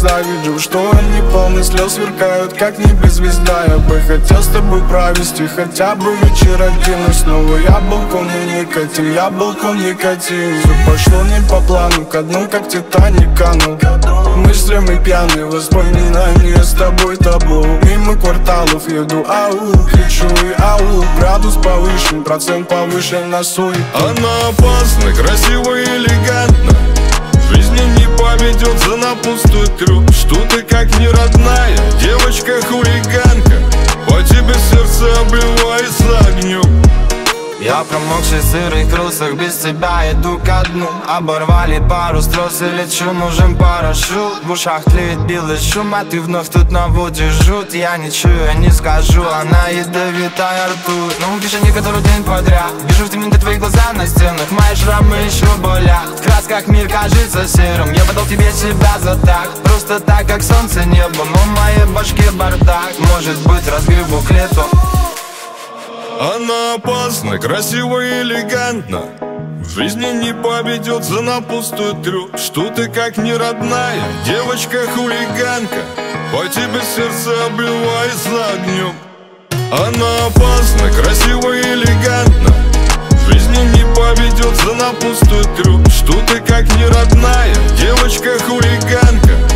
завидел, что они полны слез сверкают, как небезвезда. Я бы хотел с тобой провести хотя бы вечер один, но снова яблоком и никотин, яблоком никотин. Все пошло не по плану, ко дну, как Титаник канул. Мыслями пьяный, воспоминания с тобой табло. Мимо кварталов еду, ау, кричу и ау. Градус повышен, процент повышен на суе. Она опасна, красиво и элегантна. В жизни не поведется на пустой трюк. Что ты как не родная, девочка-хулиганка. По тебе сердце обливается огнем. Я промокший в сырых трусах, без тебя иду ко дну. Оборвали пару строс и лечу, нужен парашют. В ушах тлеет белый шум, а ты вновь тут наводишь жут. Я не чую, я не скажу, она ядовитая ртуть. Но пиши не который день подряд. Вижу в темноте твои глаза на стенах, мои шрамы еще болят. В красках мир кажется серым, я подал тебе себя за так. Просто так, как солнце небо, но в моей башке бардак. Может быть, разгребу к лету. Она опасна, красиво и элегантна. В жизни не поведется на пустой трюк. Что ты как не родная, девочка-хулиганка. По тебе сердце обливается огнем. Она опасна, красиво и элегантна. В жизни не поведется на пустой трюк. Что ты как не родная, девочка-хулиганка.